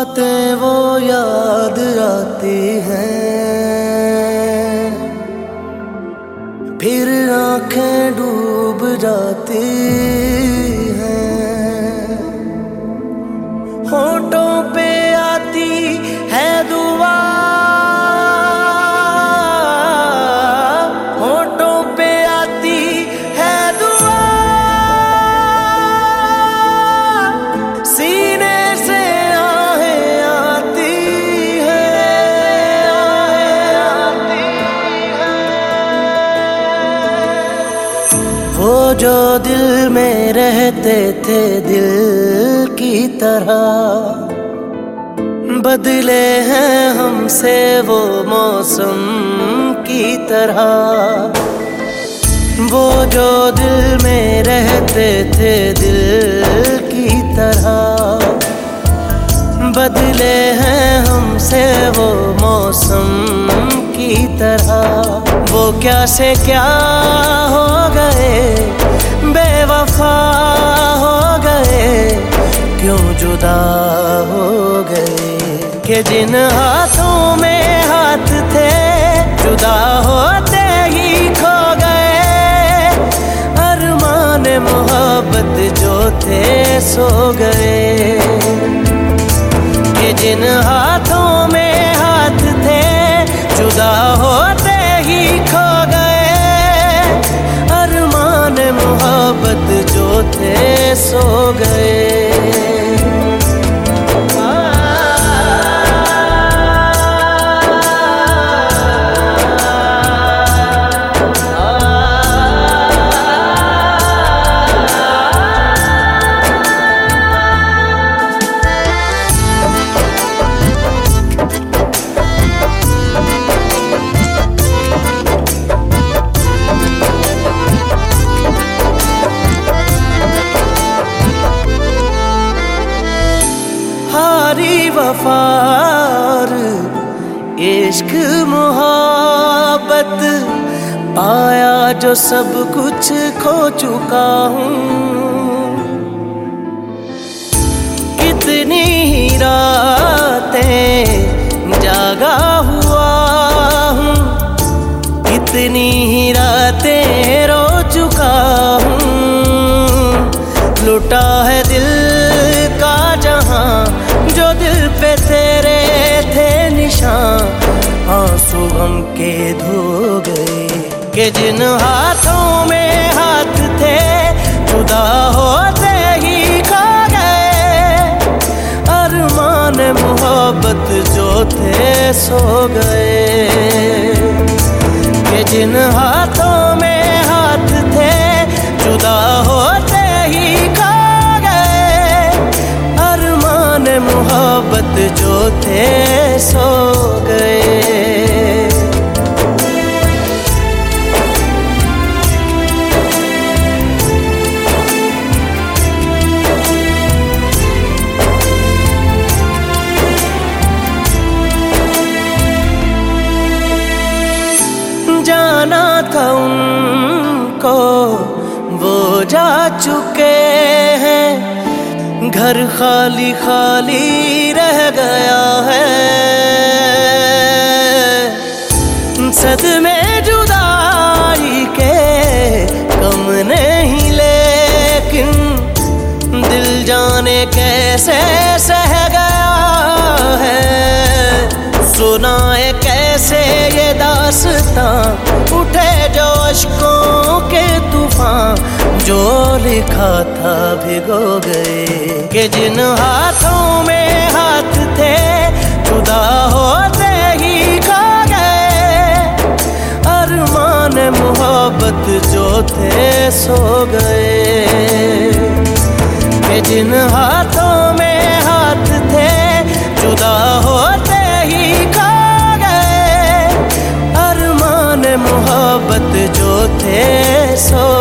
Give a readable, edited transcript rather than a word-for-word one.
बातें वो याद आती हैं, फिर आंखें डूब जाती हैं। होठों पे आती है दुआ, होठों पे आती है दुआ, सीने से आहें आती है, वो जो दिल में रहते थे दिल की तरह, बदले हैं हमसे वो मौसम की तरह। वो जो दिल में रहते थे दिल की तरह, बदले हैं हमसे वो मौसम की तरह। वो क्या से क्या हो गए, बेवफा हो गए, क्यों जुदा हो गए, कि जिन हाथों में हाथ थे जुदा होते ही खो गए। अरमान मोहब्बत जो थे सो गए, कि जिन हाथों में हाथ थे जुदा होते ही खो गए। अरमान मोहब्बत जो थे सो गए। वफार इश्क मोहब्बत पाया जो सब कुछ खो चुका हूँ। कितनी ही रातें जागा हुआ हूँ, कितनी ही रातें रो चुका हूँ। लुटा है दिल का जहां जो दिल पे तेरे थे निशान, आंसू गम के धो गए, कि जिन हाथों में हाथ थे जुदा होते ही खो गए। अरमान मोहब्बत जो थे सो गए, कि जिन हाथों में हाथ थे जुदा होते ही खो गए। अरमान मोहब्बत जो थे सो गए। जाना था उनको वो जा चुके हैं, घर खाली खाली रह गया है। सदमे जुदाई के कम नहीं, लेकिन दिल जाने कैसे सह गया है। सुनाए कैसे ये दास्तां, उठे जो अश्कों के तूफान, जो लिखा था भिगो गए, कि जिन हाथों में हाथ थे जुदा होते ही खो गए। अरमान मोहब्बत जो थे सो गए, कि जिन हाथों में हाथ थे जुदा होते ही खो गए। अरमान मोहब्बत जो थे सो